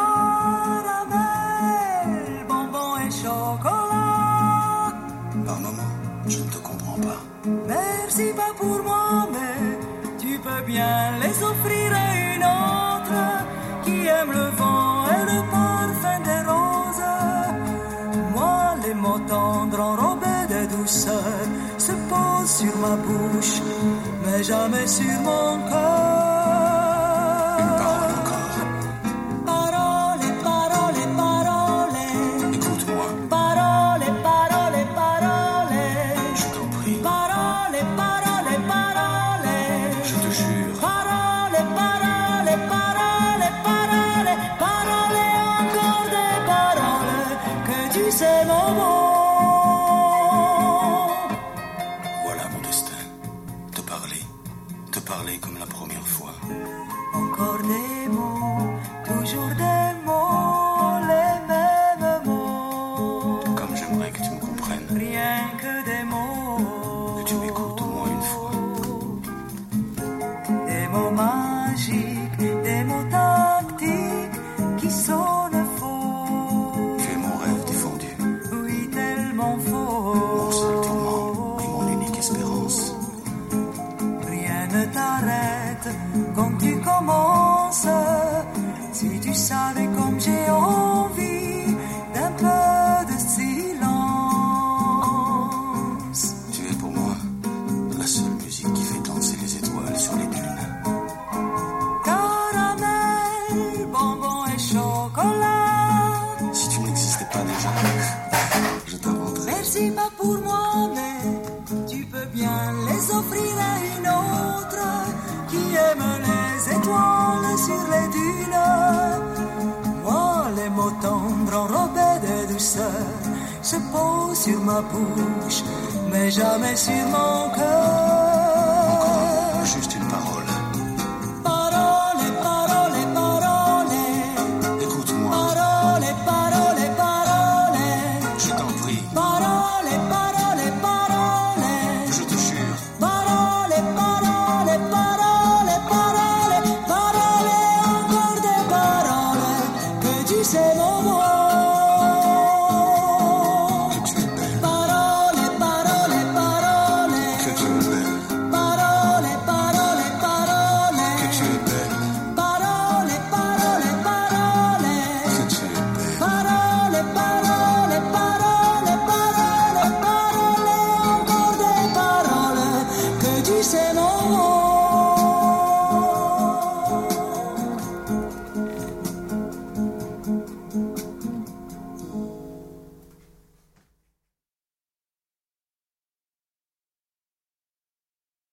Caramel, bonbon et chocolat. Par moments, je ne te comprends pas. Merci pas pour moi, mais tu peux bien les offrir à une autre qui aime le vent et le parfum des roses. Moi, les mots tendres enrobés de douceur se posent sur ma bouche, mais jamais sur mon cœur. Une parole encore. Parole, parole, parole. Écoute-moi. Parole, parole, parole. Je t'en prie. Parole, parole, parole. Je te jure. Parole, parole, parole, parole. Parole, encore des paroles que tu sais mon mot. Voilà mon destin. Te parler comme la première fois. Encore des mots, toujours des mots, les mêmes mots. Comme j'aimerais que tu me comprennes. Rien que des mots. Que tu m'écoutes au moins une fois. Des mots magiques, des mots tactiques qui sonnent faux. Tu es mon rêve défendu. Oui, tellement faux. Mon seul tourment et mon unique espérance. Rien ne t'arrête quand tu commences. Si tu savais comme j'ai envie d'un peu de silence. Tu es pour moi la seule musique qui fait danser les étoiles sur les dunes. Caramel, bonbon et chocolat. Si tu n'existais pas déjà, je t'inventerais. Merci pas pour moi, mais tu peux bien les offrir à une autre qui aime les étoiles sur les dunes. Moi, les mots tendres enrobés de douceur se posent sur ma bouche, mais jamais sur mon cœur. Encore juste